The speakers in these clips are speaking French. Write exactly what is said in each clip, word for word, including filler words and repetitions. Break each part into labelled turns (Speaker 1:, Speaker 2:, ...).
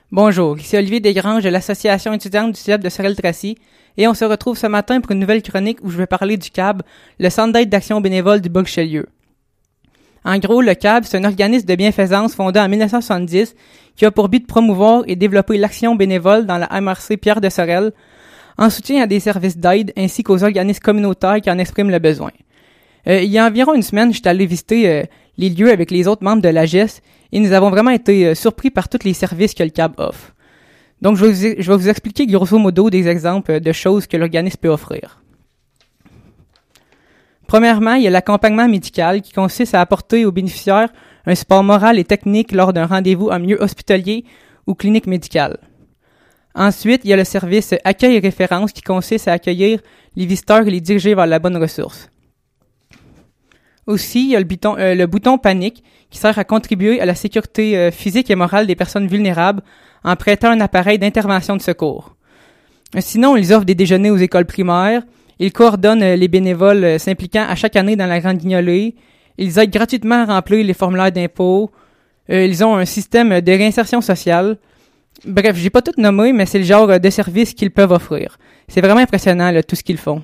Speaker 1: Bonjour, ici Olivier Desgranges de l'Association étudiante du Cégep de Sorel-Tracy et on se retrouve ce matin pour une nouvelle chronique où je vais parler du C A B, le Centre d'aide d'action bénévole du Bas-Richelieu. En gros, le C A B, c'est un organisme de bienfaisance fondé en dix-neuf cent soixante-dix qui a pour but de promouvoir et développer l'action bénévole dans la M R C Pierre de Sorel en soutien à des services d'aide ainsi qu'aux organismes communautaires qui en expriment le besoin. Euh, il y a environ une semaine, j'étais allé visiter euh, les lieux avec les autres membres de l'A G E S et nous avons vraiment été euh, surpris par tous les services que le C A B offre. Donc, je vais, vous, je vais vous expliquer grosso modo des exemples de choses que l'organisme peut offrir. Premièrement, il y a l'accompagnement médical qui consiste à apporter aux bénéficiaires un support moral et technique lors d'un rendez-vous en milieu hospitalier ou clinique médicale. Ensuite, il y a le service accueil et référence qui consiste à accueillir les visiteurs et les diriger vers la bonne ressource. Aussi, il y a le bouton, euh, le bouton panique qui sert à contribuer à la sécurité euh, physique et morale des personnes vulnérables en prêtant un appareil d'intervention de secours. Sinon, ils offrent des déjeuners aux écoles primaires. Ils coordonnent euh, les bénévoles euh, s'impliquant à chaque année dans la Grande Guignolée. Ils aident gratuitement à remplir les formulaires d'impôt. Euh, ils ont un système de réinsertion sociale. Bref, j'ai pas tout nommé, mais c'est le genre de services qu'ils peuvent offrir. C'est vraiment impressionnant, là, tout ce qu'ils font.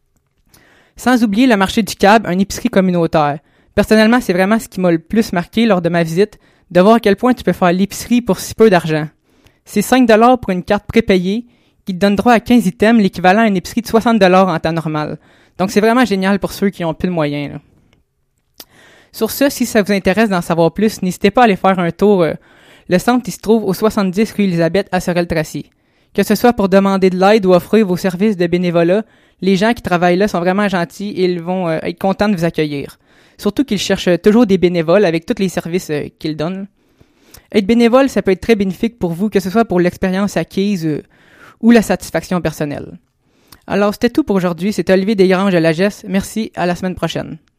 Speaker 1: Sans oublier le marché du C A B, une épicerie communautaire. Personnellement, c'est vraiment ce qui m'a le plus marqué lors de ma visite, de voir à quel point tu peux faire l'épicerie pour si peu d'argent. C'est cinq dollars pour une carte prépayée qui te donne droit à quinze items, l'équivalent à une épicerie de soixante dollars en temps normal. Donc c'est vraiment génial pour ceux qui ont plus de moyens, là. Sur ce, si ça vous intéresse d'en savoir plus, n'hésitez pas à aller faire un tour. Euh, le centre il se trouve au soixante-dix rue Élisabeth à Sorel-Tracy. Que ce soit pour demander de l'aide ou offrir vos services de bénévolat, les gens qui travaillent là sont vraiment gentils et ils vont euh, être contents de vous accueillir. Surtout qu'ils cherchent toujours des bénévoles avec tous les services euh, qu'ils donnent. Être bénévole, ça peut être très bénéfique pour vous, que ce soit pour l'expérience acquise euh, ou la satisfaction personnelle. Alors, c'était tout pour aujourd'hui. C'était Olivier Desgranges de l'A G E S. Merci, à la semaine prochaine.